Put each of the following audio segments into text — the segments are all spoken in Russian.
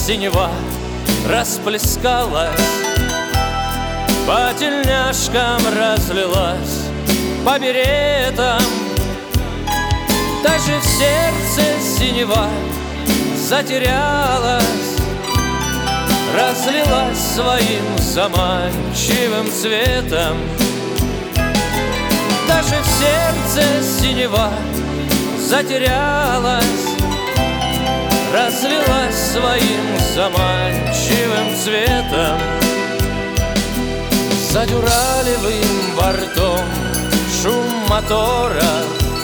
синева расплескалась, по тельняшкам разлилась, по беретам. Даже в сердце синева затерялась, разлилась своим заманчивым цветом. Даже в сердце синева затерялась, разлилась своим заманчивым цветом. За дюралевым бортом шум мотора,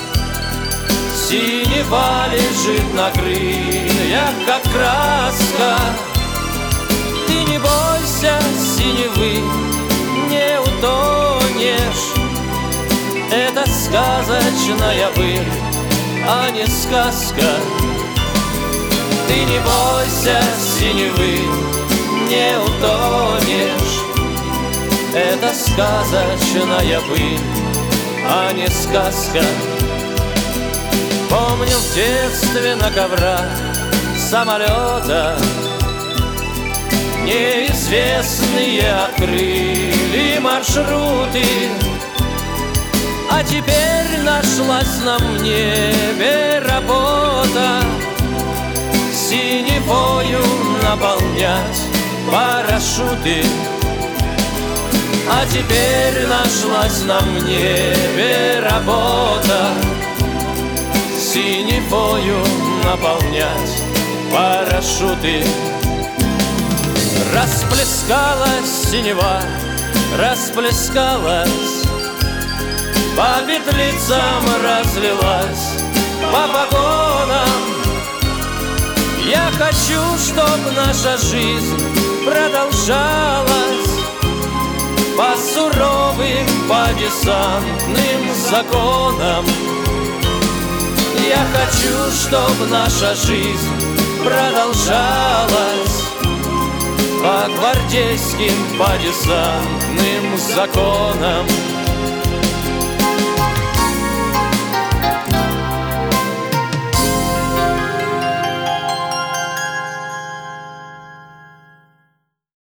синева лежит на крыльях, как краска. Ты не бойся синевы, не утонешь. Это сказочная быль, а не сказка. Ты не бойся синевы, не утонешь. Это сказочная быль, а не сказка. Помню в детстве на коврах самолета неизвестные открыли маршруты. А теперь нашлась на небе работа синевою наполнять парашюты. А теперь нашлась на небе работа синевою наполнять парашюты. Расплескалась синева, расплескалась, по петлицам разлилась, по погонам. Я хочу, чтоб наша жизнь продолжалась по суровым, по десантным законам. Я хочу, чтоб наша жизнь продолжалась по гвардейским, по десантным законам.